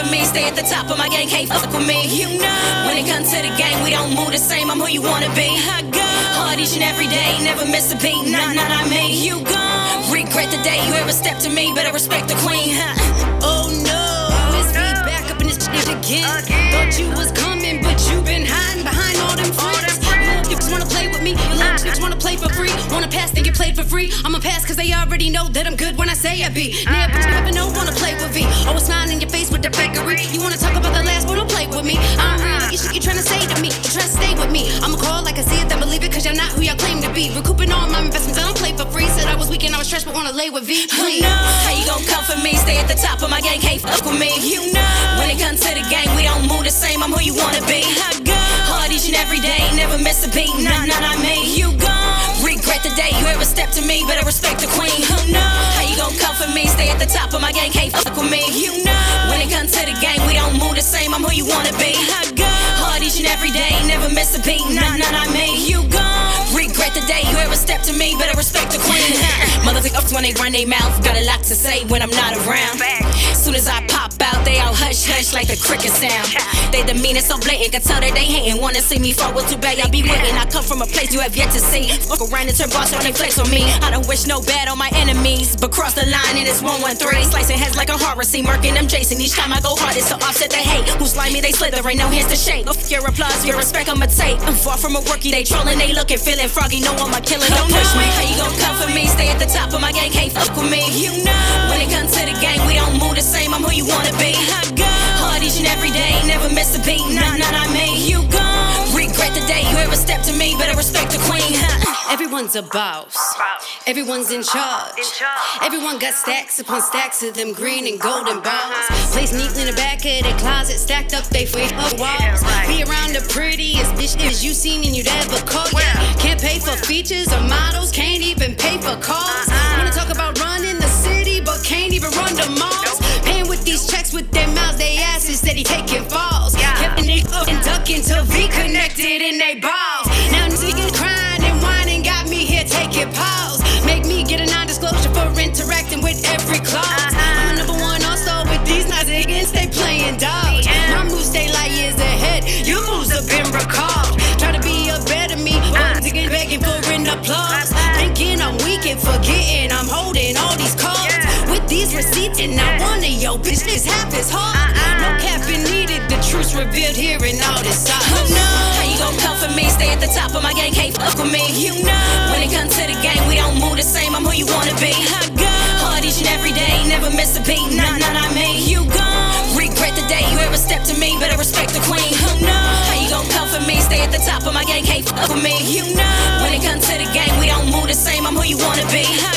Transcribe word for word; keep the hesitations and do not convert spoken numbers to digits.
for me, stay at the top of my game, can't fuck with me. You know, when it comes to the game, we don't move the same. I'm who you wanna be. I go hard each and every day, never miss a beat. Nah, nah, I made you go. Regret the day you ever stepped to me, better respect the queen. Huh? Oh no, it's me back up in this shit again. Thought you was coming, but you been hiding behind all them friends. You just wanna play with me, you little chicks wanna play for free. Wanna pass, then get played for free. I'ma pass cause they already know that I'm good when I say I be. Nah, but you never know, wanna play with me. Always smiling in your face with the fakery. You wanna talk about the last, but don't play with me. I'm real like you shit you tryna say to me. You try to stay with me. I'ma call like I see it, then believe it, cause you're not who y'all claim to be. Recouping all my investments, I don't play for free. Said I was weak and I was stressed, but wanna lay with V. Please. No. How you gon' come for me? Stay at the top of my game, can't fuck with me. You know, when it comes to the game, we don't move the same. I'm who you wanna be. I go hard each and every day, never miss a beat. Nah, nah, I made you go. Regret the day you ever stepped to me, better respect the queen. Who know? How you gon' come for me? Stay at the top of my game, can't fuck with me. You know, when it comes to the game, we don't move the same. I'm who you wanna be. I go hard each and every day, never miss a beat. Nah, nah, I made you go. Regret the day you ever stepped to me, better respect the queen. Motherfuckers when they run their mouth, got a lot to say when I'm not around. Soon as I pop out, they all hush hush like the cricket sound. They demean it so blatant, can tell that they hating. Wanna see me fall, well too bad y'all be waiting. I come from a place you have yet to see. Fuck around and turn boss on they flex on me. I don't wish no bad on my enemies, but cross the line and it's one one three. Slicing heads like a horror scene, murking them Jason. Each time I go hard, it's to offset the hate. Who slime me, they slither, ain't no hands to shake. If your applause, your respect, I'ma take. I'm far from a rookie, they trolling, they looking, feeling froggy. No one my killer, don't push me. How you gon' come for me? Stay at the top of my game, can't fuck with me. You know, when it comes to the game, we don't move the same. I'm who you wanna be. I go hard each and every day, never miss a beat. Nah, nah, I made you go. Regret the day you ever stepped to me, better respect the queen. Huh? Everyone's a boss, everyone's in charge. Everyone got stacks upon stacks of them green and golden balls. Placed neatly in the back of their closet, stacked up they free walls. Be around the prettiest bitches you seen and you'd ever call. Yeah, can't pay for features or models, can't even pay for cars. Wanna talk about running the city, but can't even run the malls. Paying with these checks with their mouths, they asses steady taking falls. Kept they up and ducking till V connected in they balls. Now niggas crying and whining, got me here taking pause. Make me get a non-disclosure for interacting with every clause. I'm a number one all-star with these nice niggas, they playing dodge. My moves stay like years ahead, your moves have been recalled. Try to be a better me, but to get begging for an applause. Thinking I'm weak and forgetting I'm holding all these cards. With these receipts and not one of your bitches half as hard. No capping needed, the truth's revealed here in all this sauce. Oh no, how you gon' come for me? Stay at the top of my game, can't fuck with me. You know, when it comes to the game, we don't move the same. I'm who you wanna be. I go hard each and every day, never miss a beat. Nah, nah, I made you go. Regret the day you ever stepped to me, better respect the queen. Oh no, how you gon' come for me? Stay at the top of my game, can't fuck with me. You know, when it comes to the game, we don't move the same. I'm who you wanna be. I